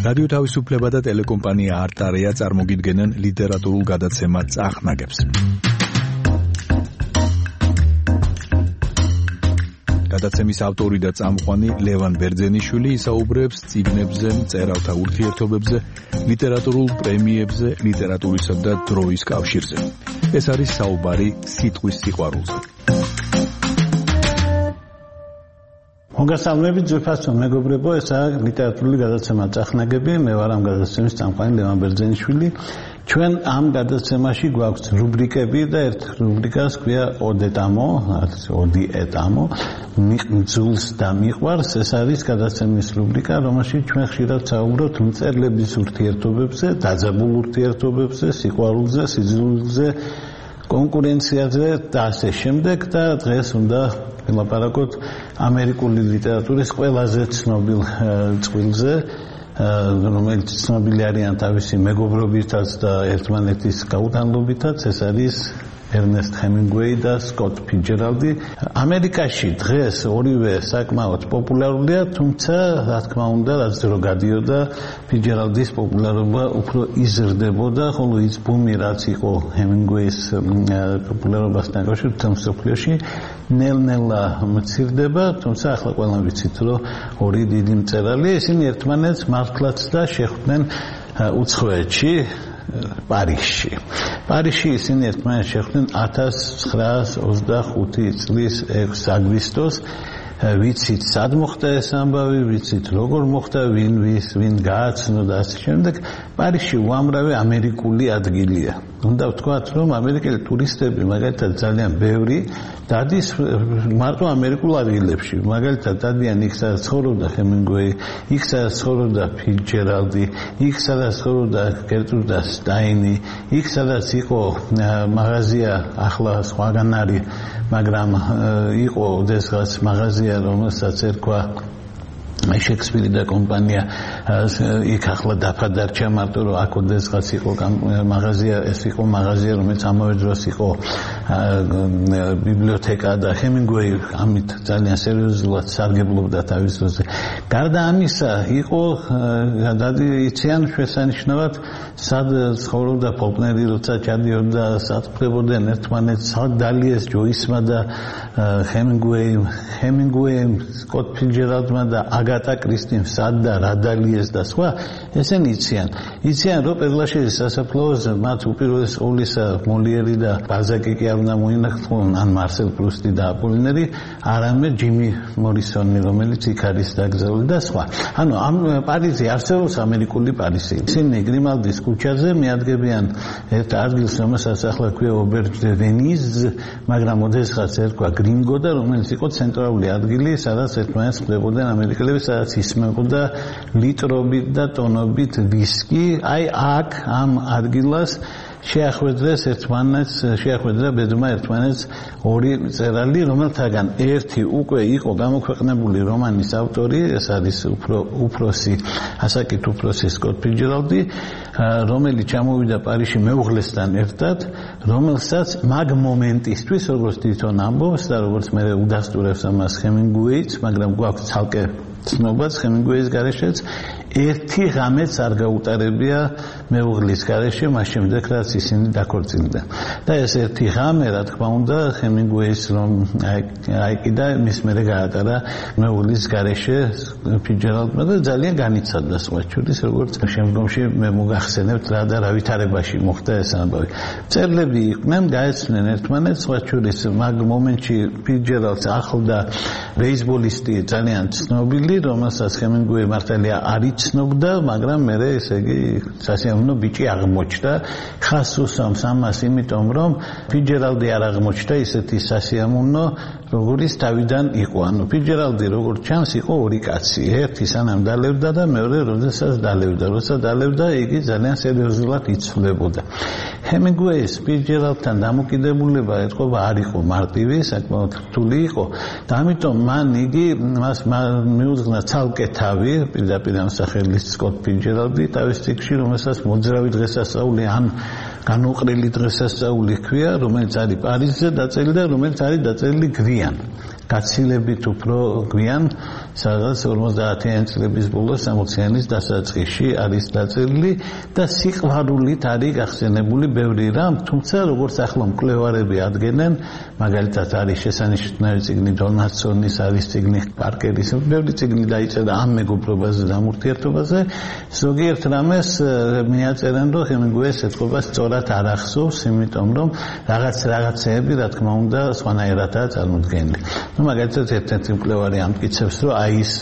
რადიო თავისუფლება და ტელეკომპანია არტარია წარმოგიდგენენ ლიტერატურულ გადაცემა წახნაგებს. გადაცემის ავტორი და წამყვანი ლევან ბერძენიშვილი ისაუბრებს წიგნებზე, მწერალთა ურთიერთობებზე, ლიტერატურულ პრემიებზე, ლიტერატურისა და დროის კავშირზე. ეს არის საუბარი სიტყვის სიყვარულზე. მოგესალმებით ძვირფასო მეგობრებო, ესაა ლიტერატურული გადაცემა წახნაგები, მე ვარ ამ გადაცემის წამყვანი ლევან ბერძენიშვილი. ჩვენ ამ გადაცემაში გვაქვს რუბრიკები და ერთ რუბრიკას ქვია ოდეტამო, ოდი ეტამო, მძულს და მიყვარს. ეს არის გადაცემის რუბრიკა, რომელშიც ჩვენ ხშირად საუბრობთ მწერლების ურთიერთობებზე, დაძაბულ ურთიერთობებზე, სიყვარულზე, სიძულვილზე, კონკურენციაზე და ასე შემდეგ და დღეს უნდა ვილაპარაკოთ ამერიკული ლიტერატურის ყველაზე ცნობილ წყვილზე, რომელიც ცნობილი არიან თავისი მეგობრობითაც და ერთმანეთის გაუტანლობითაც, ეს არის ერნესტ ჰემინგუეი და სკოტ ფიცჯერალდი. ამერიკაში დღეს ორივე საკმაოდ პოპულარულია, თუმცა რა თქმა უნდა, რაც დრო გადიოდა, ფიცჯერალდის პოპულარობა უფრო იზრდებოდა, ხოლო ის ბუმი, რაც იყო ჰემინგუეის პოპულარობასთან დაკავშირებით მსოფლიოში, ნელ-ნელა მცირდება, თუმცა ახლა ყველამ ვიცით, რომ ორი დიდი მწერალი, ისინი ერთმანეთს მართლაც და შეხვდნენ უცხოეთში, პარიზში. პარიზში ისინი ერთმანეთს შეხვდნენ 1925 წლის 6 აგვისტოს. ვიცით სად მოხდა ეს ამბავი, ვიცით როგორ მოხდა, ვინ გააცნო და ასე შემდეგ. პარიზში უამრავი ამერიკული ადგილია. უნდა ვთქვათ, რომ ამერიკელი ტურისტები მაგალითად ძალიან ბევრი დადის მარტო ამერიკულ ადგილებში. მაგალითად დადიან იქ, სადაც ცხოვრობდა ჰემინგუეი, იქ სადაც ცხოვრობდა ფიცჯერალდი, იქ სადაც ცხოვრობდა გერტრუდა სტაინი, იქ სადაც იყო მაღაზია, ახლა სხვაგან არის, მაგრამ იყო ოდესღაც მაღაზია, რომელსაც ერქვა შექსპირი და კომპანია, იქ ახლა დაფადარჩა, მარტო რომ აქ ოდესღაც იყო მაღაზია, ეს იყო მაღაზია, რომელიც ამავე დროს იყო ბიბლიოთეკა და ჰემინგუეი ამით ძალიან სერიოზულად სარგებლობდა თავის დროზე. გარდა ამისა, იყო იციან შესანიშნავად, სად ცხოვრობდა ფოლკნერი, როცა ჩადიოდა, სად ხვდებოდნენ ერთმანეთს, სად დალიეს ჯოისმა და ჰემინგუეიმ, სკოტ ფიცჯერალდმა და აგატა კრისტიმ სად და რა დალიეს და სხვა, ესენი იციან, რომ პერლაშერის სასაფლაოზე მათ უპირველეს ყოვლისა მოლიერი და ბალზაკი კი არ უნდა მოინახონ, ან მარსელ პრუსტი და აპოლინერი, არამედ ჯიმი მორისონი, რომელიც იქ არის დაკრძალული და სხვა. ანუ ამ პარიზი არსებობს, ამერიკული პარიზი. ისინი გრიმალდის ქუჩაზე მიადგებიან ერთ ადგილს, რომელსაც ახლა ქვია ობერჟ დე ვენიზ, მაგრამ ოდესღაც ერქვა გრინგო და რომელიც იყო ცენტრალური ადგილი, სადაც ერთმანეთს ხვდებოდნენ ამერიკელები, სადაც ისმებოდა ლიტრობით და ტონობით ვისკი. აი აქ ამ ადგილას შეახვედრა ბედმა ერთმანეთს ორი მწერალი, რომელთაგან ერთი უკვე იყო გამოქვეყნებული რომანის ავტორი, ეს არის უფროსი, ასაკით უფროსი სკოტ ფიცჯერალდი, რომელიც ჩამოვიდა პარიზში მეუღლესთან ერთად, რომელსაც მაგ მომენტისთვის, როგორც თვითონ ამბობს და როგორც მე udasturებს ამას ჰემინგუეიც, მაგრამ გვაქვს ცალკე ცნობაც ჰემინგუეის გარეშეც, ერთი ღამეც არ გაუტარებია მეუღლის გარეშე, მას შემდეგ რაც ისინი დაქორწინდნენ. და ეს ერთი ღამე, რა თქმა უნდა, ჰემინგუეის რომ აიკიდა, მის მერე გაატარა მეუღლის გარეშე ფიცჯერალდმა და ძალიან განიცადა სხვა შორის, როგორც შემდგომში მე მოგახსენებთ რა და რა ვითარებაში მოხდა ეს ამბავი. მწერლები იყვნენ, გაეცნენ ერთმანეთს, სხვა შორის მაგ მომენტში ფიცჯერალდს ახლდა ბეისბოლისტი ძალიან ცნობილი, რომელსაც ჰემინგუეი მართალია არ იცნობდა, მაგრამ მერე ესე იგი სასიამოვნო ბიჭი აღმოჩნდა. ხას უსვამს ამას, იმიტომ რომ ფიცჯერალდი არ აღმოჩნდა ისეთი სასიამოვნო, როგორიც თავიდან იყო. ანუ ფიცჯერალდი როგორც ჩანს იყო ორი კაცი, ერთი სანამ დალევდა და მეორე როდესაც დალევდა, იგი ძალიან სერიოზულად იცვლებოდა. ჰემინგუეის ფიცჯერალდთან დამოკიდებულება ეთყობა არ იყო მარტივი, საკმაოდ რთული იყო და ამიტომ მას მიუძღვნა ცალკე თავი, პირდაპირ ამ სახელის სკოტ ფიცჯერალდი თავის წიგნში, რომელსაც მოძრავი დღესასწაული ან განუყრელი დღესასწაული ჰქვია, რომელიც არის პარიზზე დაწერილი და რომელიც არის დაწერილი გვიან. გვიან გაცილებით უფრო გვიან სადღაც 50-იან წლების ბოლოს 60-იანის დასაწყისში არის დაწერილი და სიყვარულით არის გახსენებული ბევრი რამ, თუმცა როგორც ახლა მკვლევარები ადგენენ, მაგალითად არის შესანიშნავი წიგნი დონალდსონის, არის წიგნი პარკერის, ბევრი წიგნი დაიწერა ამ მეგობრობაზე და ამ ურთიერთობაზე, ზოგიერთ რამეს მიაწერენ, რომ ჰემინგუეის ეთყობა სწორად არ ახსოვს, იმიტომ რომ რაღაცეები, რა თქმა უნდა, სხვანაირადაა წარმოდგენილი. მაგალითად ერთ-ერთი მკვლევარი ამტკიცებს, რომ აი ის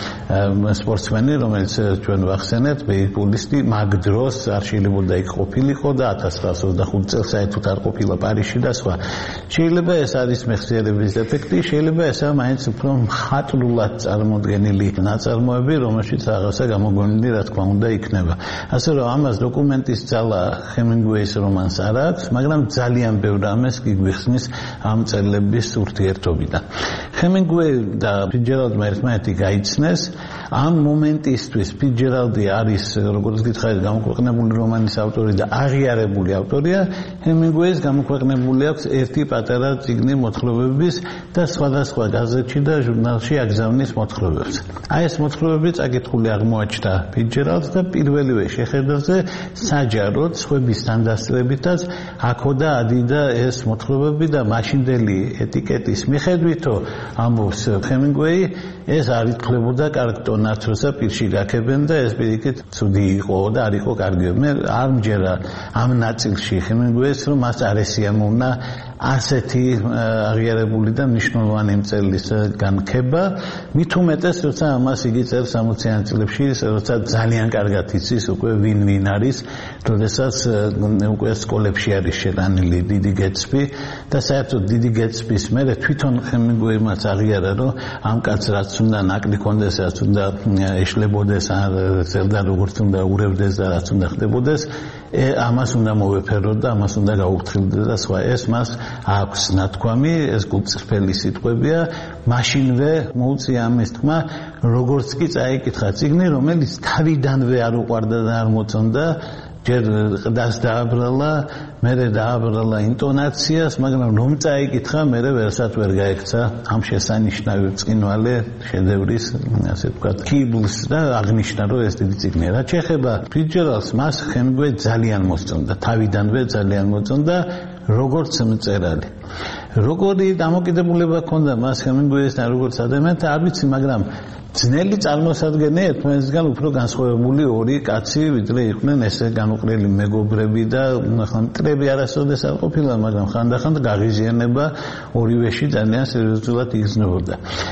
სპორტსმენი, რომელიც ჩვენ ვახსენეთ, ბეისბოლისტი, მაგ დროს არ შეიძლება იქ ყოფილიყო და 1925 წელს საერთოდ არ ყოფილა პარიზში და სხვა. შეიძლება ეს არის მეხსიერების დეფექტი, შეიძლება ესაა მაინც უფრო მხატვრულად წარმოდგენილი ნაწარმოები, რომელშიც რაღაცა გამოგონილი, რა თქმა უნდა, იქნება. ასე რომ ამას დოკუმენტის ძალა ჰემინგუეის რომანს არ აქვს, მაგრამ ძალიან ბევრ რამეს გიგვიხსნის ამ წერილების ურთიერთობიდან. ჰემინგუეი და ფიცჯერალდმა ერთმანეთი გაიცნეს. ამ მომენტისთვის ფიცჯერალდი არის, როგორც გითხარით, გამოქვეყნებული რომანის ავტორი და აღიარებული ავტორია. ჰემინგუეის გამოქვეყნებული აქვს ერთი პატარა წიგნი მოთხრობების და სხვადასხვა გაზეთში და ჟურნალში აგზავნის მოთხრობებს. აი ეს მოთხრობები წაკითხული აღმოაჩნდა ფიცჯერალდს და პირველივე შეხედვაზე საჯაროდ სხვებისთან დასწრებითაც აქოდა ადიდა ეს მოთხრობები და მაშინდელი ეტიკეტის მიხედვითო ამბობს ჰემინგუეი, ეს არ ითვლებოდა კარგ ტონად, როცა პირში გაქებენ და ეს პირიქით ცუდი იყო და არ იყო კარგი. მე არ მჯერა ამ ნაწილში ჰემინგუეის, რომ მას არ ესიამოვნა ასეთი აღიარებული და მნიშვნელოვანი მწერლის განქება, მით უმეტეს, როცა ამას იგი წერს 60-იან წლებში, როცა ძალიან კარგად იცის უკვე ვინ არის, როდესაც უკვე სკოლებში არის შეტანილი დიდი გეტსბი და საერთოდ დიდი გეტსბის მერე თვითონ ჰემინგუეიმაც აღიარა, რომ ამ კაცს რაც უნდა ნაკლი კონდეს, რაც უნდა ეშლებოდეს, არ წერდა როგორც უნდა ურევდეს და რაც უნდა ხდებოდეს, ამას უნდა მოვეფეროთ და ამას უნდა გაუფრთხილდეთ და სხვა. ეს მას აქვს ნათქვამი, ეს გულწრფელი სიტყვებია, მაშინვე მოუწია ამის თქმა, როგორც კი წაიკითხა წიგნი, რომელიც თავიდანვე არ უყვარდა და არ მოწონდა, ჯერ ყდას დააბრალა, მერე დააბრალა ინტონაციას, მაგრამ რომ წაიკითხა, მერე ვერსად ვერ გაექცა ამ შესანიშნავი ბრწყინვალე შედევრის, ასე ვთქვათ, კიბლს და აღნიშნა, რომ ეს დიდი წიგნია. რაც შეეხება ფიცჯერალდს, მას ჰემინგუეი ძალიან მოსწონდა, თავიდანვე ძალიან მოწონდა, როგორც მწერალი. როგორი დამოკიდებულება ჰქონდა მას ჰემინგუეისთან როგორც ადამიანთან, არ ვიცი, მაგრამ ძნელი წარმოსადგენია ერთმანეთისგან უფრო განსხვავებული ორი კაცი, ვიდრე იყვნენ ესე განუყრელი მეგობრები და ახლა მტრები არასოდეს არ ყოფილა, მაგრამ ხანდახან გაღიზიანება ორივეში ძალიან სერიოზულად იგრძნობოდა.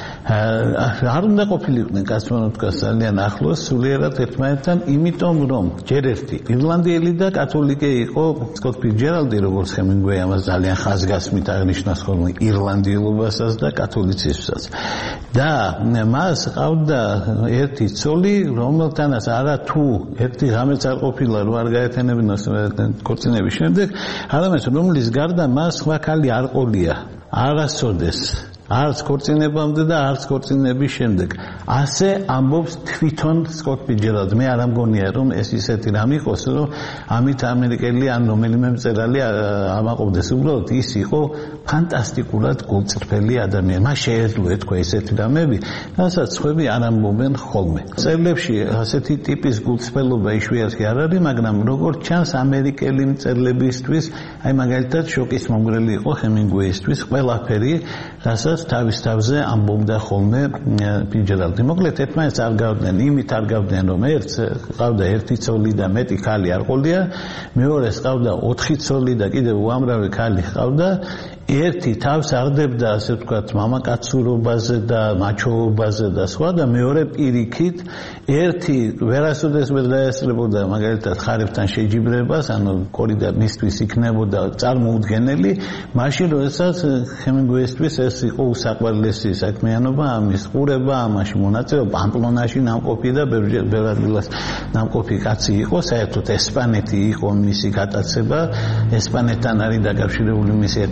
არ უნდა ყოფილიყვნენ კაცმა თქვას ძალიან ახლოს სულიერად ერთმანეთთან, იმიტომ რომ ჯერ ერთი ირლანდიელი და კათოლიკე იყო სკოტ ფიცჯერალდი, როგორც ჰემინგუეი ამას ძალიან ხაზგასმით აღნიშნავს ხოლმე ირლანდიელობასაც და კათოლიციზმსაც. და მას ყავდა ერთი ცოლი, რომელთანაც არა თუ ერთი ღამეც არ ყოფილა, რომ არ გაეთენებინოს ქორწინების შემდეგ, არამედ რომლის გარდა მას სხვა ქალი არ ყოლია, არასოდეს. არც ქორწინებამდე და არც ქორწინების შემდეგ. ასე ამბობს თვითონ სკოტ ფიცჯერალდი. მე არ ამგონია, რომ ეს ისეთი რამ იყოს, რომ ამით ამერიკელი ან რომელიმე მწერალი ამაყობდეს. უბრალოდ ის იყო ფანტასტიკურად გულწრფელი ადამიანი. მას შეეძლო ეთქვა ისეთი რამები, რასაც სხვები არ ამბობენ ხოლმე. წერილებში ასეთი ტიპის გულწრფელობა იშვიათი არ არის, მაგრამ როგორც ჩანს ამერიკელი მწერლებისთვის, აი მაგალითად შოკის მომგვრელი იყო ჰემინგუეისთვის ყველაფერი, რასაც თავის თავზე ამბობდა ხოლმე ფიცჯერალდი. მოკლედ ერთმანეთს არ გავდნენ, იმით არ გავდნენ, რომ ერთს ყავდა ერთი ცოლი და მეტი ქალი არ ყოლია, მეორეს ყავდა 4 ცოლი და კიდევ უამრავი ქალი ყავდა. ერთი თავს აღდებდა, ასე ვთქვათ, მამაკაცურობაზე და მაჩოობაზე და სხვა და მეორე პირიქით ერთი ვერასოდეს ვერ დაესწრებოდა მაგალითად ხარებთან შეჯიბრებას, ანუ კორიდა მისთვის იქნებოდა წარმოუდგენელი, მაშინ როდესაც ჰემინგუეისთვის ეს იყო უსაყვარლესი საქმიანობა, ამის ყურება, ამაში მონაწილეობა, პამპლონაში ნამყოფი და ბევრ ადგილას ნამყოფი კაცი იყო, საერთოდ ესპანეთი იყო მისი გატაცება, ესპანეთთან არის დაკავშირებული მისი ერთ-ერთი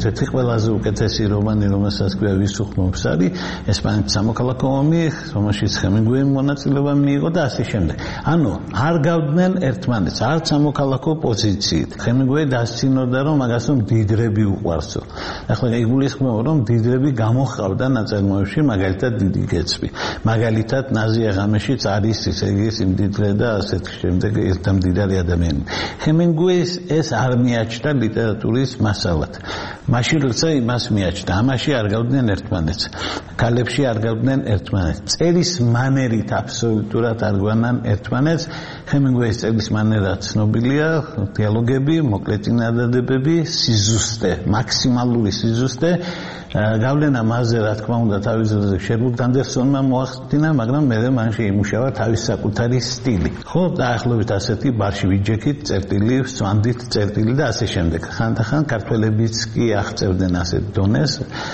ყველაზე უკეთესი რომანი, რომელსაც ქვია ვისუხმობს, არის ესპანეთის სამოქალაქო ომი, რომელშიც ჰემინგუეიმ მონაწილეობა მიიღო და ასე შემდეგ. ანუ არ გავდნენ ერთმანეთს, არც სამოქალაქო პოზიციით. ჰემინგუეი დასცინოდა, რომ მაგას მდიდრები უყვარსო. ახლა იგულისხმება, რომ მდიდრები გამოჰყავდა ნაწარმოებში, მაგალითად დიდი გეცბი. მაგალითად ნაზია ღამეშიც არის ესე იგი მდიდრე და ასეთ შემდეგ ერთ მდიდარი ადამიანი. ჰემინგუეის ეს არ მიაჩნდა ლიტერატურის მასალად. მაშინ როცა იმას მიაჩნდა, ამაში არ გავდნენ ერთმანეთს. ქალებში არ გავდნენ ერთმანეთს. წერის მანერით აბსოლუტურად არ გვანან ერთმანეთს. ჰემინგუეის წერის მანერა ცნობილია, დიალოგები, მოკლე წინადადებები, სიზუსტე, მაქსიმალური სიზუსტე. გავლენა მასზე რა თქმა უნდა თავის დროზე შერლოკ ანდერსონმა მოახდინა, მაგრამ მე მან შეიმუშავა თავის საკუთარი სტილი. ხო, დაახლოებით ასეთი ბარში ვიჯექით წერტილი, სვანდით წერტილი და ასე შემდეგ. ხანდახან ქართველებიც კი აღწევდნენ ასეთ დონეს.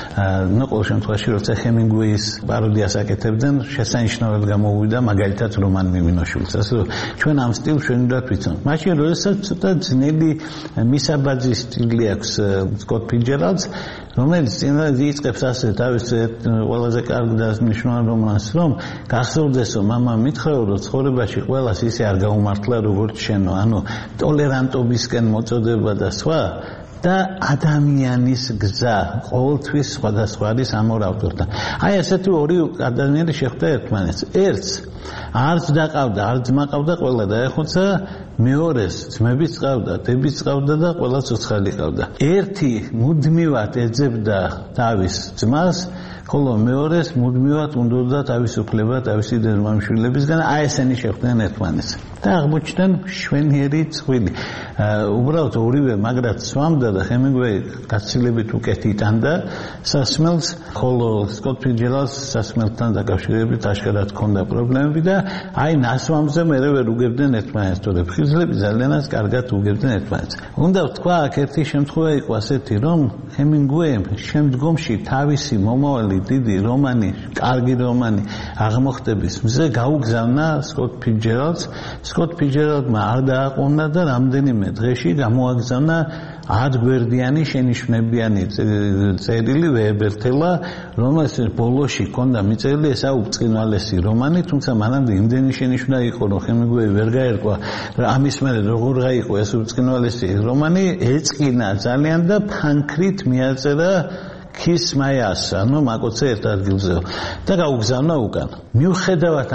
ნუ ყოველ შემთხვევაში როცა ჰემინგუეის პაროდიას აკეთებდნენ, შესანიშნავად გამოუვიდა მაგალითად რომან მიმინოშვილს. ასე რომ ჩვენ ამ სტილს ჩვენ უნდა ვიცნობთ. მაშინ როდესაც ცოტა ძნელი მისაბაძის სტილი აქვს სკოტ ფიცჯერალდს, რომელიც იწყებს ასე თავის ყველაზე კარგ და მნიშვნელოვან რომანს, რომ გახსოვდეს, რომ მამა მითხრეო, რომ ცხოვრებაში ყველას ისე არ გაუმართლა, როგორც შენო, ანუ ტოლერანტობისკენ მოწოდება და სხვა და ადამიანის გზა ყოველთვის სხვადასხვა არის ამ ორ ავტორთან. აი ესეთი ორი ადამიანი შეხვდა ერთმანეთს. ერთს არც დაყავდა, არც ძმა ყავდა ყველა და ეხოცა მეორეს ძმებიც ყავდა, დებიც ყავდა და ყველა ცოცხალი ყავდა. ერთი მუდმივად ეძებდა თავის ძმას, ხოლო მეორეს მუდმივად უნდოდა თავისუფლება თავისი დედმამიშვილებისგან. აი ესენი შეხვდნენ ერთმანეთს და აღმოჩნდნენ მშვენიერი წყვილი. უბრალოდ ორივე მაგრად სვამდა და ჰემინგუეი გაცილებით უკეთ იტანდა სასმელს, ხოლო სკოტ ფიცჯერალდს სასმელთან დაკავშირებით აშკარად ჰქონდა პრობლემები და აი ნასვამზე მე ვერ უგებდნენ ერთმანეთს, თორე ფხიზლები ძალიანაც კარგად უგებდნენ ერთმანეთს. უნდა ვთქვა, აქ ერთი შემთხვევა იყო ასეთი, რომ ჰემინგუეიმ შემდგომში თავისი მომავალი დიდი რომანი, კარგი რომანი აღმოხტების მზე გაუგზავნა სკოტ ფიცჯერალდს. სკოტ ფიცჯერალდმა არ დააყოვნა და რამდენიმე დღეში გამოაგზავნა 10 გვერდიანი შენიშვნებიანი წერილი ვეებერთელა, რომელსაც ბოლოში ჰქონდა მიწერილი ესა უბრწყინვალესი რომანი, თუმცა მანამდე იმდენი შენიშვნა იყო, რომ ჰემინგუეი ვერ გაერკვა ამის მერე როგორ გაიყო ეს უბრწყინვალესი რომანი, ეწყინა ძალიან და ფანქრით მიაწერა ქის მაიას, ანუ მაკოცე ერთ ადგილზე და გაუგზავნა უკან. მიუხედავად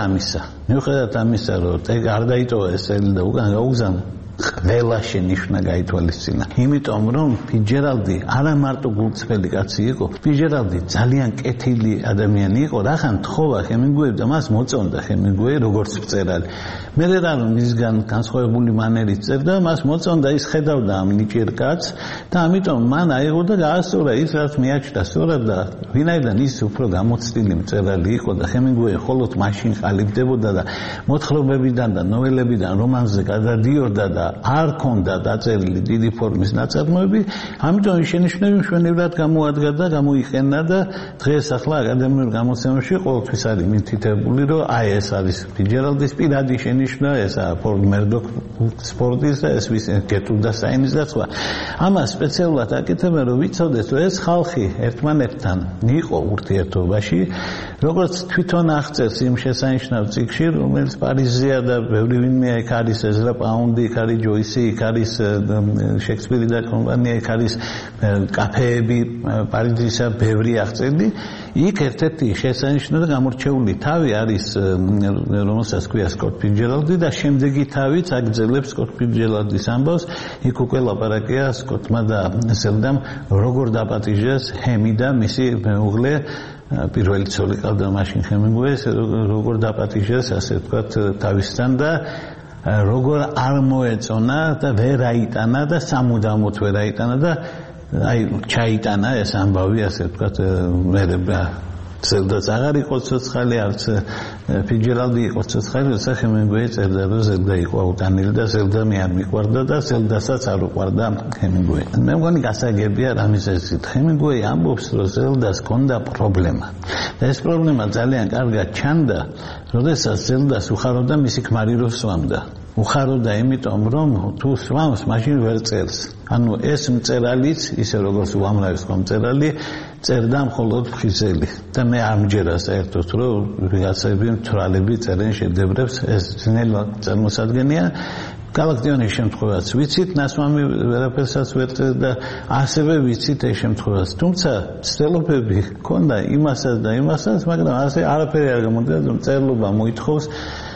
ამისა, რომ არ დაიტოვა ეს წელი და უკან გაუგზავნა, ყველა შენიშვნა გაითვალისწინა. იმიტომ რომ ფიცჯერალდი არა მარტო გულწრფელი კაცი იყო, ფიცჯერალდი ძალიან კეთილი ადამიანი იყო, რახან თხოვა ჰემინგუეი და მას მოწონდა ჰემინგუეი როგორც მწერალი. მე რა რომ მისგან განსხვავებული მანერით წერდა, მას მოწონდა, ის ხედავდა ამ ნიჭიერ კაცს და ამიტომ მან აიღო და გაასწორა ის რაც მიაჩნდა სწორად და ვინაიდან ის უფრო გამოცდილი მწერალი იყო და ჰემინგუეი მხოლოდ მაშინ ყალიბდებოდა და მოთხრობებიდან და ნოველებიდან რომანზე გადადიოდა და არ ქონდა დაწერილი დიდი ფორმის ნაწარმოები, ამიტომ ის შენიშვნები მშვენივრად გამოადგა და გამოიყენა და დღეს ახლა აკადემიურ გამოცემებში ყოველთვის არის მითითებული, რომ აი ეს არის ფიცჯერალდის პირადი შენიშვნა, ესაა ფორდ მერდოკ სპორტის და ეს ვის გეტულდა საინის და სხვა. ამას სპეციალურად აკეთებენ, რომ ვიცოდეთ, რომ ეს ხალხი ერთმანეთთან იყო ურთიერთობაში, როგორც თვითონ აღწერს იმ შესანიშნავ წიგნში, რომელიც პარიზია და ბევრი ვინმე იქ არის, ეზრა პაუნდი იქ არის, ჯოისი იქ არის, შექსპირი და კომპანია იქ არის, კაფეები პარიზისა ბევრი აღწერდი. იქ ერთ-ერთი შესანიშნავი და გამორჩეული თავი არის, რომელსაც ქვია სკოტ ფიცჯერალდი და შემდეგი თავიც აგრძელებს სკოტ ფიცჯერალდის ამბავს. იქ უკვე ლაპარაკია სკოტმა და ზელდამ როგორ დაპატიჟეს ჰემი და მისი მეუღლე, პირველი ცოლი ყავდა მაშინ ჰემინგუეის, როგორ დაპატიჟეს, ასე ვთქვათ, თავისთან და როგორ არ მოეწონა და ვერ აიტანა და სამუდამოდ ვერ აიტანა და აი ჩაიტანა ეს ამბავი, ასე ვთქვათ, მე ზელდაც აღარ იყო ცოცხალი, არც ფიცჯერალდი იყო ცოცხალი, როცა ჰემინგუეი წერდა, რომ ზელდა იყო აუტანილი და ზელდა მე არ მიყვარდა და ზელდასაც არ უყვარდა ჰემინგუეი. მე მგონი გასაგებია რამის ესეთ. ჰემინგუეი ამბობს, რომ ზელდას ჰქონდა პრობლემა და ეს პრობლემა ძალიან კარგად ჩანდა, როდესაც ზელდას უხარობდა მისი ქმარი რო სვამდა. უხაროდა იმიტომ რომ თუ სვამს მაშინ ვერ წერს ანუ ეს მწერალიც ისე როგორც უამრავი სხვა მწერალი წერდა მხოლოდ ფხიზელი და მე ამჯერა საერთოდ რომ ვიღაცები მთვრალები წერენ შედევრებს ეს ძნელი წარმოსადგენია გალაქტიონის შემთხვევაც ვიცით ნასვამი ვერაფერსაც ვერ წერდა ასევე ვიცით ეს შემთხვევაც თუმცა ცდილობები ჰქონდა იმასაც მაგრამ ასე არაფერი არ გამოდიოდა რომ წერლობა მოითხოვს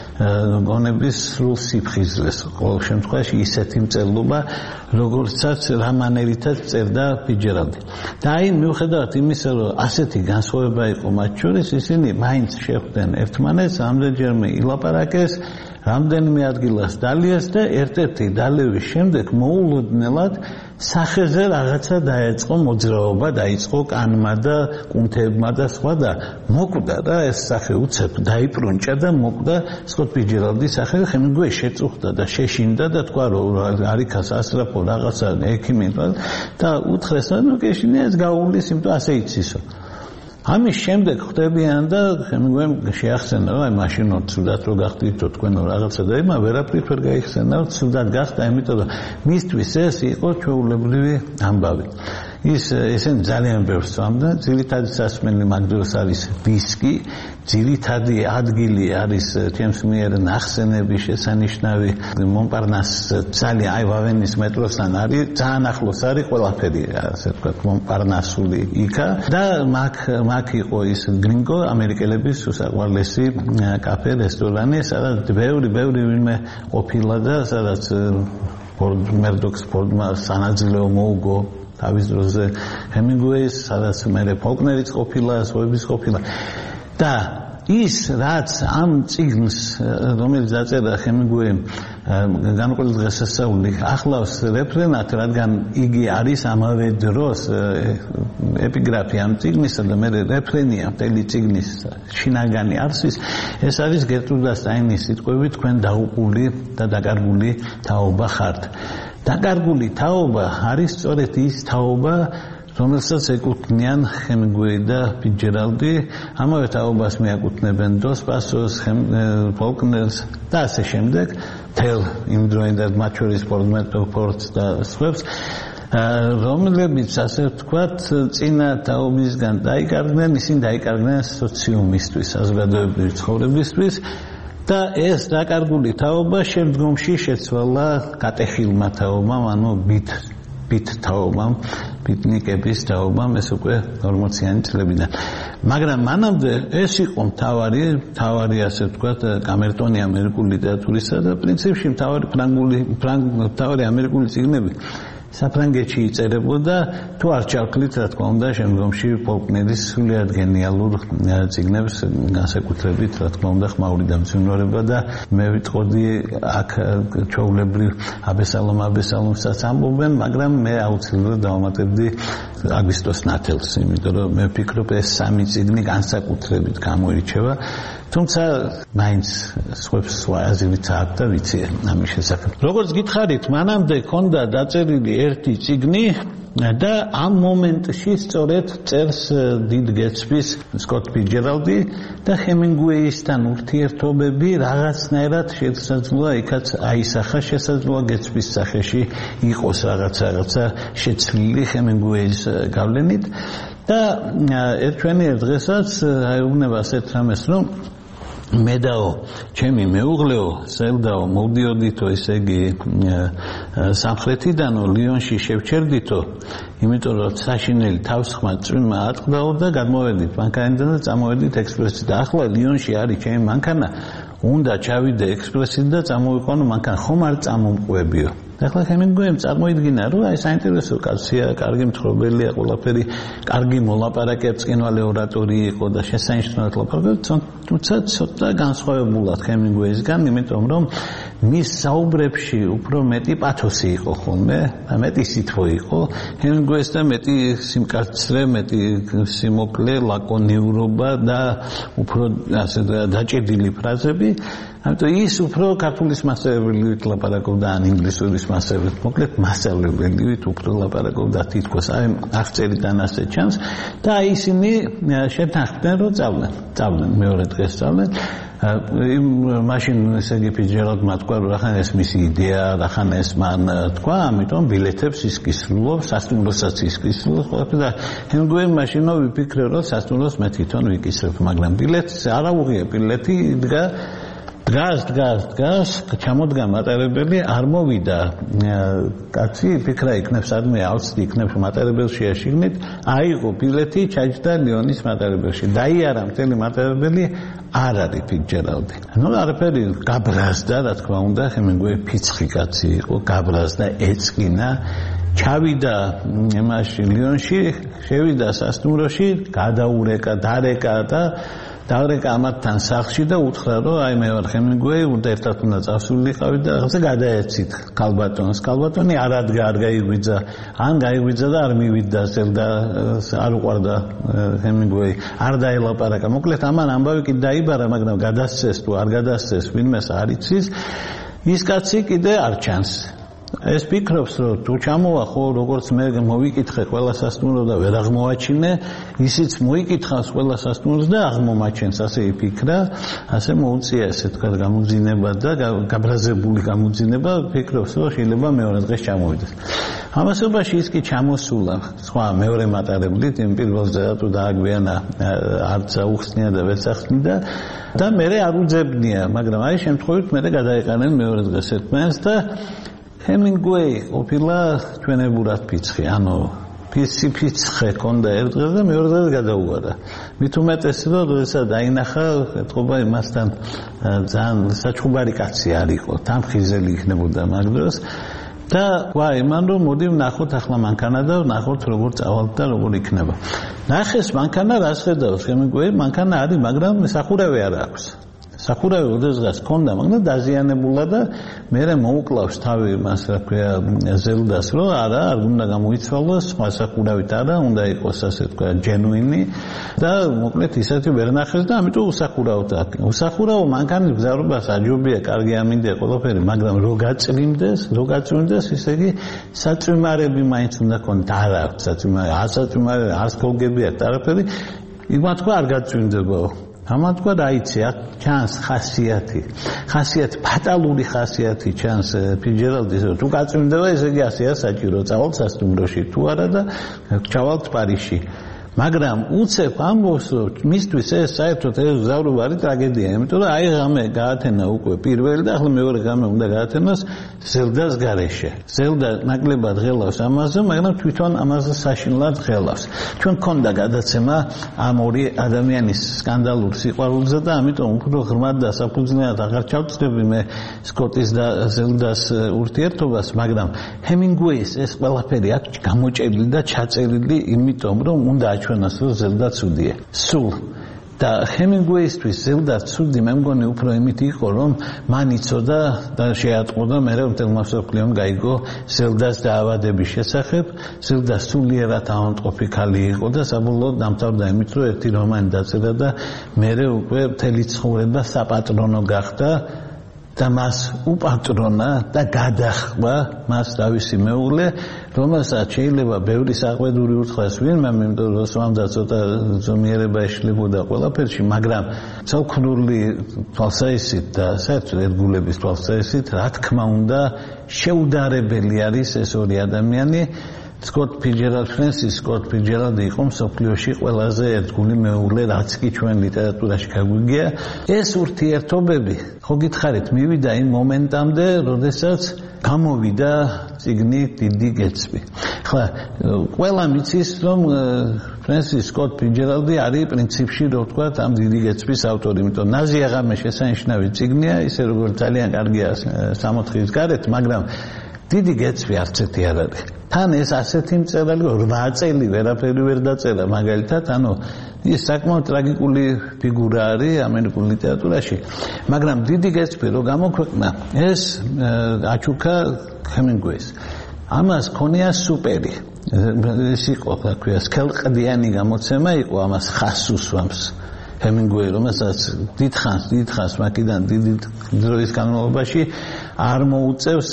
გონების სრულ სიფხიზლეს ყოველ შემთხვევაში ისეთი მწერლობა როგორცაც რა მანერითაც წერდა ფიჯერალდი და აი მიუხედავად იმისა რომ ასეთი განსხვავება იყო მათ შორის ისინი მაინც შეხვდნენ ერთმანეთს ამდენჯერმე ილაპარაკეს რამდენიმე ადგილას დალიეს და ერთ-ერთი დალევის შემდეგ მოულოდნელად სახეზე რაღაცა დაეწყო მოძრაობა დაიწყო კანმა და კუნთებმა და სხვა და მოკვდა რა ეს სახე უცებ დაიბრუნჭა და მოკვდა სკოტ ფიჯერალდის სახე ხემინგუეი შეწუხდა და შეშინდა და თქვა რომ არიქას ასწრაფო რაღაცა ექიმი და უთხრეს რომ გეშინია ეს გაუვლის იმიტომ ასე იცისო ამის შემდეგ ხვდებიან და ხემინგუემ შეახსენა რომ აი მაშინ ცუდად რო გახდით თქვენო რაღაცა და იმა ვერაფრით ვერ გაიხსენა რომ ცუდად გახდა იმიტომ რომ მისთვის ეს იყო ჩვეულებრივი ამბავი ისინი ძალიან ბევრს სვამდა ძირითადი სასმელი მაგდროს არის დისკი ძირითადი ადგილი არის ჩემს მიერ ნახსენების შესანიშნავი მონპარნას ძალიან აი ვავენის მეტროსთან არის ძალიან ახლოს არის ყველაფერი ასე ვთქვათ მონპარნასული იქა და მაგ იყო ის გრინგო ამერიკელების უსაყვარლესი კაფე რესტორანი სადაც ბევრი ვინმე ყოფილა და სადაც მერდოქს ფორდმა სანაძლეო მოუგო თავის დროზე ჰემინგუეის სადაც მე ფოლკნერიც ყოფილა სხვაებიც ყოფილა და ის რაც ამ წიგნს რომელიც დაწერა ჰემინგუეიმ განუყურებელ დღესასწაული ახლავს რეფრენად რადგან იგი არის ამავე დროს ეპიგრაფი ამ წიგნისა და მე რეფრენია მთელი წიგნის შინაგანი არსის ეს არის გერტრუდა სტაინის სიტყვები თქვენ დაუყული და დაკარგული თაობა ხართ დაკარგული თაობა არის სწორედ ის თაობა რომელსაც ეკუთვნიან ჰემინგუეი და ფიჯერალდი ამავე თაობას მიაკუთვნებენ დოს პასოს ფოლკნერს და ასე შემდეგ თელ იმ დროინდელ მათ შორის ფორდს და სხვებს რომლებიც ასე ვთქვათ წინა თაობისგან დაიკარგნენ ისინი დაიკარგნენ სოციუმისთვის საზოგადოებრივი ცხოვრებისთვის და ეს დაკარგული თაობა შემდგომში შეცვალა კატეხილმა თაობამ ანუ ბით თაობამ ბიტნიკების თაობამ ეს უკვე 40-იანი წლებიდან მაგრამ მანამდე ეს იყო მთავარი ასე ვთქვათ გამერტონი ამერიკული ლიტერატურისა და პრინციპში მთავარი ამერიკული წიგნები საფრანგეთში იწერებოდა თუ არ ჩავკლით რა თქმა უნდა შემდგომში ფოლკნერის სულიად გენიალურ წიგნებს განსაკუთრებით რა თქმა უნდა ხმაური დამძიმნორება და მე ვიტყოდი აქ ჩვეულებრივ აბესალომსაც ამბობენ მაგრამ მე აუცილებლად დავამატებდი აგვისტოს ნათელს იმიტომ რომ მე ვფიქრობ ეს სამი წიგნი განსაკუთრებით გამოირჩევა თუმცა მაინც სხვებს სხვა აზრით აქვს და ვიცი ამის შესახებ როგორც გითხარით მანამდე ქონდა დაწერილი ერთი წიგნი და ამ მომენტში სწორედ წერს დიდ გეტსბის სკოტ ფიჯერალდი და ჰემინგუეისთან ურთიერთობები რაღაცნაირად შესაძლოა იქაც აისახა შესაძლოა გეტსბის სახეში იყოს რაღაცა შეცვლილი ჰემინგუეის გავლენით და ერთვენიერ დღესაც აეუბნება ასეთ რამეს რომ მედაო ჩემი მეუღლეო სელდაო მოვდიოდითო ესე იგი სამხრეთიდანო ლიონში შევჩერდითო იმიტომ რომ საშინელი თავსხმა წვიმა ატყდაო და გადმოვედით მანქანიდან და წამოვედით ექსპრესით და ახლა ლიონში არის ჩემი მანქანა უნდა ჩავიდე ექსპრესით და წამოვიყვანო მანქანა ხომ არ წამომყვებიო ახლა ჰემინგუეიმ წარმოიდგინა რომ აი საინტერესო კაცია, კარგი მთხრობელია, ყველაფერი კარგი მოლაპარაკებს, წინვალე ორატორი იყო და შესანიშნავად ლაპარაკობდა, თუმცა ცოტა განსხვავებულად ჰემინგუეისგან, იმიტომ რომ მის საუბრებში უფრო მეტი პათოსი იყო ხოლმე, მეტი სითბო იყო, ჰემინგუეისთან მეტი სიმკაცრე, მეტი სიმოკლე, ლაკონიურობა და უფრო ასე დაჭედილი ფრაზები ამიტომ ის უფრო ქართულის მასწავლებელივით ლაპარაკობდა ან ინგლისურის მასწავლებლით, მოკლედ მასწავლებელივით უფრო ლაპარაკობდა თითქოს აი აღწერიდან ასე ჩანს და ისინი შეთანხმდნენ რომ წავლენ მეორე დღეს წავლენ მაშინ ესე იგი ფიჯერალდმა თქვა რომ ახლა ეს მისი იდეა ახლა ეს მან თქვა ამიტომ ბილეთებს ის გისრულობს სასტუმროსაც ის გისრულობს და ჰემგვეიმ მაშინო ვიფიქრე რომ სასტუმროს მე თვითონ ვიკისრებ მაგრამ ბილეთს არა უღია ბილეთი დგას ჩამოდგა მატარებელი არ მოვიდა კაცი ფიქრა იქნებ სადმე ავსდი იქნებ მატარებელში აშიგნით აიღო ბილეთი ჩაჯდა ლიონის მატარებელში დაიარა მთელი მატარებელი არ არის ფიჯერალდი ნუ არაფერი გაბრაზდა რა თქმა უნდა ჰემინგვეი ფიცხი კაცი იყო გაბრაზდა ეწყინა ჩავიდა იმაში ლიონში შევიდა სასტუმროში გადაურეკა დარეკა და დავრეკა ამათთან სახლში და უთხრა რომ აი მე ვარ ჰემინგვეი უნდა ერთად უნდა წავსულიყავი და რაღაცა გადაეცით კალბატონი არ ადგა არ გაიგვიძა ან გაიგვიძა და არ მივიდა ზელდა არ უყვარდა ჰემინგვეი არ დაელაპარაკა მოკლედ ამან ამბავი კი დაიბარა მაგრამ გადასცეს თუ არ გადასცეს ვინმეს არ იცის ის კაცი კიდე არ ჩანს ეს ფიქრობს რომ თუ ჩამოვა ხო როგორც მე მოვიკითხე ყველა სასტუმრო და ვერ აღმოაჩინე ისიც მოიკითხავს ყველა სასტუმროს და აღმომაჩენს ასე იფიქრა ასე მოუწია ესე თქვა გამოძინება და გაბრაზებული გამოძინება ფიქრობს რომ შეიძლება მეორე დღეს ჩამოვიდეს ამასობაში ის კი ჩამოსულა სხვა მეორე მატარებლით იმ პირველზე თუ დააგვიანა არც აუხსნია და ვერც ახსნიდა და მე არ უძებნია მაგრამ აი შემთხვევით მე გადაეყანენ მეორე დღეს ერთმანეთს და ჰემინგვეი ყოფილა ჩვენებურად ფიცხი, ანუ ფიცხე ქონდა ერთ დღეს და მეორე დღეს გადაუარა. მით უმეტეს რომ როდესაც დაინახა, ეთყობა იმასთან ძალიან საჩხუბარი კაცი არ იყო, თამხიზელი იქნებოდა მაგ დროს და ვაი, მან რომ მოდი ვნახოთ ახლა მანქანა და ვნახოთ როგორ წავალთ და როგორ იქნება. ნახეს მანქანა რას ხედავს ჰემინგვეი, მანქანა არის, მაგრამ სახურავი არ აქვს. სახურავი ოდესღაც ქონდა, მაგრამ დაზიანებულა და მე მოუკლავს თავი იმას, რა ქვია, ზელდას, რომ არა, არ უნდა გამოიცვალოს, სხვა სახურავით არა, უნდა იყოს ასე თქვა, ჯენუინი და მოკლედ ისეთი ვერ ნახეს და ამიტომ უსახურავო მანქანის გზავრობას აჯობია, კარგი ამინდია ყველაფერი, მაგრამ რო გაწვიმდეს, ისე იგი საწვიმარები მაინც უნდა ქონდა, არა, საწვიმარე, არც გოგები აქვს, არაფერი, იგმა თქვა არ გაწვიმდებაო. ამან თქვა დაიცი ჩანს ხასიათი ფატალური ხასიათი ჩანს ფიჯერალდის თუ გაწვიმდება ესე იგი ასეა საჭირო წავალთ სასტუმროში თუ არა და ჩავალთ პარიზში მაგრამ უცებ ამბობს რომ მისთვის ეს საერთოდ ეს გზავრობა არის ტრაგედია იმიტომ რომ აი ღამე გაათენა უკვე პირველი და ახლა მეორე ღამე უნდა გაათენოს ზელდას გარეშე ზელდა ნაკლებად ღელავს ამაზე მაგრამ თვითონ ამაზე საშინლად ღელავს ჩვენ გქონდა გადაცემა ამ ორი ადამიანის სკანდალურ სიყვარულზე და ამიტომ უფრო ღრმად და საფუძვლიანად აღარ ჩავწდები მე სკოტის და ზელდას ურთიერთობას მაგრამ ჰემინგვეის ეს ყველაფერი აქ გამოჭედილი და ჩაწერილი იმიტომ რომ უნდა ჩვენას რომ ზელდა ცუდია. სულ და ჰემინგვეისთვის ზელდა ცუდი მე მგონი უფრო იმით იყო რომ მან იცოდა და შეატყოდა მე რომ თელმა მსოფლიომ გაიგო ზელდას დაავადების შესახებ ზელდა სულიერად ავადმყოფი ქალი იყო და საბოლოოდ დამთავრდა იმით რომ ერთი რომანი დაწერა და მე უკვე მთელი ცხოვრება საპატრონო გახდა და მას უპატრონა და გადახვა მას თავისი მეუღლე რომელსაც შეიძლება ბევრი საყვედური უთხრას ვინმე იმიტომ რომ სვამდა ცოტა ზომიერება ეშლებოდა ყველაფერში მაგრამ ცალკნური თვალსაჩინით და საერთოდ ერთგულების თვალსაჩინით რა თქმა უნდა შეუდარებელი არის ეს ორი ადამიანი სკოტ ფიჯერალდი იყო მსოფლიოში ყველაზე ერთგული მეუღლე რაც კი ჩვენ ლიტერატურაში გაგვიგია ეს ურთიერთობები ხო გითხარით მივიდა იმ მომენტამდე როდესაც გამოვიდა წიგნი დიდი გეტსბი ხლა ყველა მიცის რომ ფრენსის სკოტ ფიჯერალდი არის პრინციპში რო ვთქვათ ამ დიდი გეტსბის ავტორი იმიტომ ნაზი აღამე შესანიშნავი წიგნია ისე როგორც ძალიან კარგია 60-ის გარეთ მაგრამ დიდი გეტსბი არც ერთი არ არის თან ეს ასეთი მწერალი 8 წელი ვერაფერი ვერ დაწერა მაგალითად ანუ ის საკმაოდ ტრაგიკული ფიგურა არის ამერიკულ ლიტერატურაში მაგრამ დიდი გეტსბი რო გამოქვეყნა ეს აჩუქა ჰემინგვეის ამას ქონია სუპერი ეს იყო რა ქვია სქელყდიანი გამოცემა იყო ამას ხას უსვამს ჰემინგუეი, რომელსაც დიდხანს მაკიდან დიდი დროის განმავლობაში არ მოუწევს,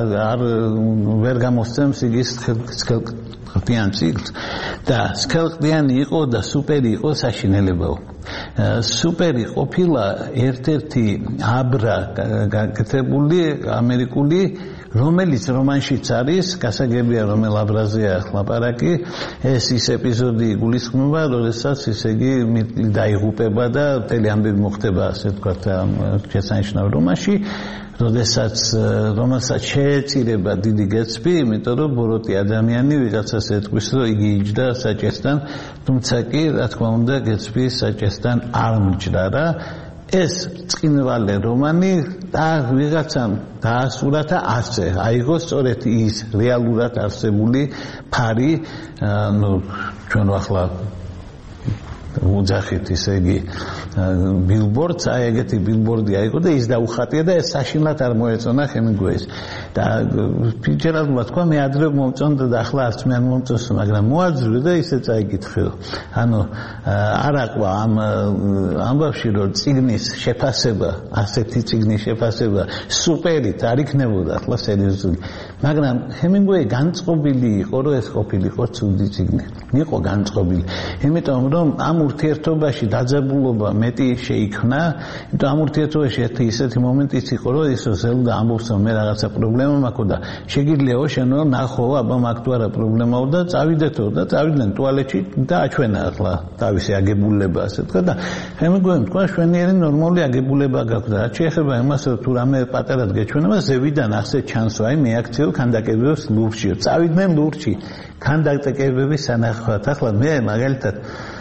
ვერ გამოსცემს იგის სქელყდიან ციკლს და სქელყდიანი იყო და სუპერი იყო საშინელებაო. სუპერი ყოფილა ერთ-ერთი აბრა გაკეთებული ამერიკული, რომელიც რომანშიც არის, გასაგებია რომელ აბრაზეა ლაპარაკი, ეს ის ეპიზოდი გულისხმობა, როდესაც ისე იგი დაიღუპება და მთელი ამბები მოხდება, ასე ვთქვათ, შესანიშნავ რომანში, რომელსაც შეეწირება დიდი გეცბი, იმიტომ რომ ბოროტი ადამიანი ვიღაცას ეთქვის, რომ იგი იჯდა საჭესთან, თუმცა კი, რა თქმა უნდა, გეცბი საჭესთან არ მიჯდა რა. ეს წინვალე რომანი და ვიღაცამ დაასურათა ასე, აიღო სწორედ ის რეალურად არსებული ფარი, ჩვენ ახლა უძახით ისე იგი ბილბორდს, ეგეთი ბილბორდი აიღო და ის დაუხატია და ეს საშინლად არ მოეწონა ჰემინგუეის. და ფიჯერალდმა თქვა, მე ადრე მომწონდა და ახლა არც მე არ მომწონს, მაგრამ მოაძვრე და ისე წაიკითხეო. ანუ არ აყვა ამ ამბავში, რომ წიგნის შეფასება, ასეთი წიგნის შეფასება სუპერით არ იქნებოდა ახლა სერიოზული. მაგრამ ჰემინგუეი განწყობილი იყო, რომ ეს ყოფილიყო ცუდი წიგნი. იყო განწყობილი. იმიტომ რომ ამ ურთიერთობაში დაძაბულობა მეტი შეიქმნა, იმიტომ ამ ურთიერთობაში ერთი ისეთი მომენტიც იყო, რომ ისო ზელდა ამბობს, რომ მე რაღაცა პრობლემა მაქვს და შეგიძლიაო შენ რომ ნახო, აბა მაგ თუ არა პრობლემაო და წავიდეთო და წავიდნენ ტუალეტში და აჩვენა ახლა თავისი აგებულება, ასე თქვა და ჰემინგუემ თქვა, შვენიერი ნორმალური აგებულება გაქვს და რაც შეეხება იმას, რომ თუ რამე პატარად გეჩვენება, ზევიდან ასე ჩანს, აი მეაქციო ქანდაკებებს ლურჯში, წავიდნენ ლურჯში, ქანდაკებების სანახავად. ახლა მე მაგალითად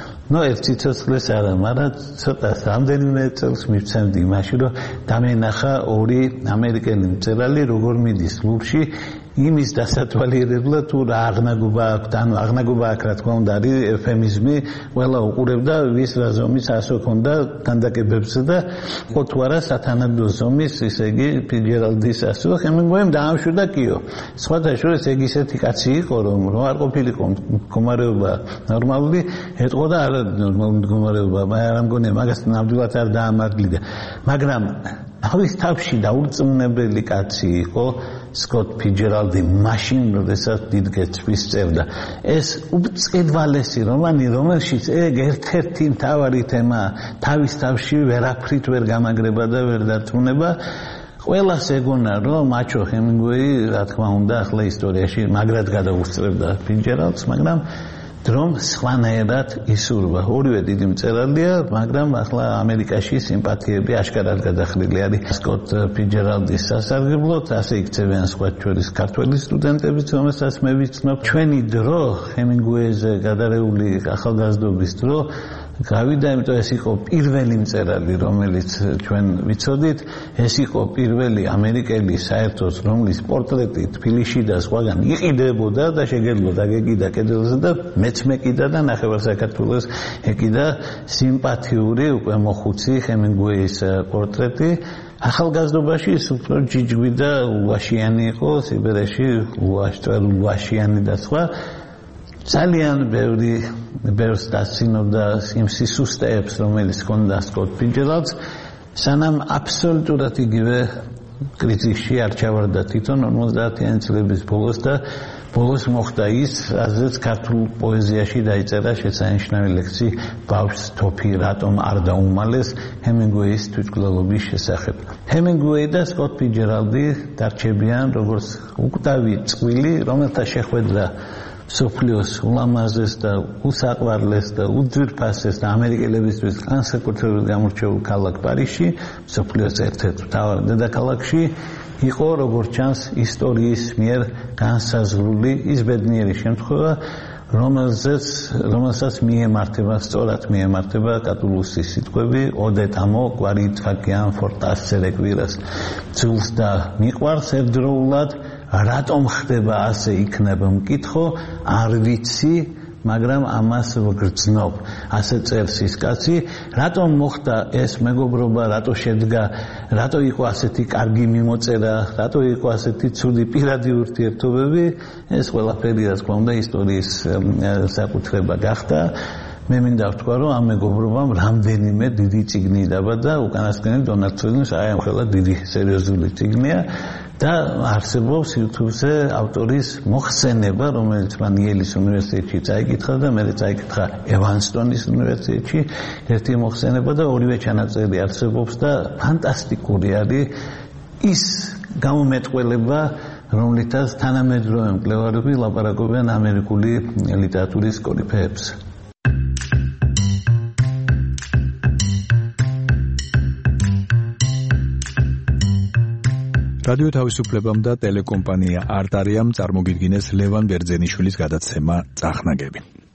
ერთ ციცოცხლეს არა, მაგრამ ცოტა რამდენიმე წელს მივცემდი იმაში, რომ დამენახა ორი ამერიკელი მწერალი როგორ მიდის ლურჯში იმის დასათვალიერებლად თუ რა აღნაგობა აქვს, ანუ აღნაგობა აქვს, რა თქმა უნდა, არის ეფემიზმი, ყველა უყურებდა ვის რა ზომის ასო ქონდა ქანდაკებებზე და ხო თუ არა სათანადო ზომის, ისე იგი ფიჯერალდის ასო ჰემინგუემ დაამშვიდა კიო. სხვათა შორის ეგ ისეთი კაცი იყო, რომ არ ყოფილიყო მდგომარეობა ნორმალური, ეტყო და არა ნორმალური მდგომარეობა, არ მგონია მაგას ნამდვილად არ დაამარგლიდა. მაგრამ თავის თავში დაურწმუნებელი კაცი იყო სკოტ ფიჯერალდი მაშინ, როდესაც დიდ გეცბის წერდა. ეს უბრალესი რომანი, რომელშიც ეგ ერთ-ერთი მთავარი თემა თავის თავში ვერაფრით ვერ გამაგრება და ვერ დარწმუნება. ყველას ეგონა, რომ მაჩო ჰემინგუეი, რა თქმა უნდა, ახლა ისტორიაში მაგრად გადაუსწრებდა ფიჯერალდს, მაგრამ რომ სხვანაირად ისურვა. ორივე დიდი მწერალია, მაგრამ ახლა ამერიკაში სიმპათიები აშკარად გადახრილი არის სკოტ ფიჯერალდის სასარგებლოდ, ასე იქცევიან სხვა ჩვენის ქართველი სტუდენტებიც, რომელსაც მე ვიცნობ. ჩვენი დრო, ჰემინგუეიზე გადარეული ახალგაზრდობის დრო გავიდა, იმიტომ ეს იყო პირველი მწერალი, რომელიც ჩვენ ვიცოდით, ეს იყო პირველი ამერიკელი საერთოდ, რომლის პორტრეტი თბილისში და სხვაგან იყიდებოდა და შეგეძლო დაგეკიდა კედელზე და მეც მეკიდა და ნახევარ საქართველოს ეკიდა სიმპათიური უკვე მოხუცი ჰემინგუეის პორტრეტი. ახალგაზრდობაში ის უფრო ჯიჯგვი და ულვაშიანი იყო, სიბერეში ულვაშიანი და სხვა. ძალიან ბევრს დასცინობდა იმ სისუსტეებს, რომელიც ჰქონდა სკოტ ფიჯერალდს, სანამ აბსოლუტურად იგივე კრიზისში არ ჩავარდა თვითონ 50-იანი წლების ბოლოს და ბოლოს მოხდა ის, რაზეც ქართულ პოეზიაში დაიწერა შესანიშნავი ლექსი ბავშვს თოფი რატომ არ დაუმალეს ჰემინგუეის თვითმკვლელობის შესახებ. ჰემინგუეი და სკოტ ფიჯერალდი დარჩებიან როგორც უკვდავი წყვილი, რომელთა შეხვედრა სოფლიოს ულამაზეს და უსაყვარლეს და უძვირფასეს და ამერიკელებისთვის განსაკუთრებით გამორჩეულ ქალაქ პარიზში, სოფლიოს ერთ-ერთ მთავარ დედაქალაქში, იყო როგორც ჩანს ისტორიის მიერ განსაზღვრული ის ბედნიერი შემთხვევა, რომელსაც სწორად მიემართება კატულუსის სიტყვები ოდეტამო კვარითაქიან ფორტასცერე კვირას ძულს და მიყვარს ერთდროულად რატომ ხდება ასე იქნება მკითხო არ ვიცი მაგრამ ამას ვგრძნობ ასე წერს ის კაცი რატომ მოხდა ეს მეგობრობა რატო შედგა რატო იყო ასეთი კარგი მიმოწერა რატო იყო ასეთი ცუდი პირადი ურთიერთობები ეს ყველაფერი რა თქმა უნდა ისტორიის საკუთრება გახდა მე მინდა ვთქვა, რომ ამ მეგობრობამ რამდენიმე დიდი წიგნი დაბადა, უკანასკნელი დონალდ აი ამ ხელა დიდი სერიოზული წიგნია და არსებობს YouTube-ზე ავტორის მოხსენება, რომელიც მან იელის უნივერსიტეტში წაიკითხა და მე წაიკითხა ევანსტონის უნივერსიტეტში ერთი მოხსენება და ორივე ჩანაწერი არსებობს და ფანტასტიკური არის ის გამომეტყველება, რომლითაც თანამედროვე მკვლევარები ლაპარაკობენ ამერიკული ლიტერატურის კორიფეებს. რადიო თავისუფლებამ და ტელეკომპანია არტარიამ წარმოგიდგინეს ლევან ბერძენიშვილის გადაცემა წახნაგები.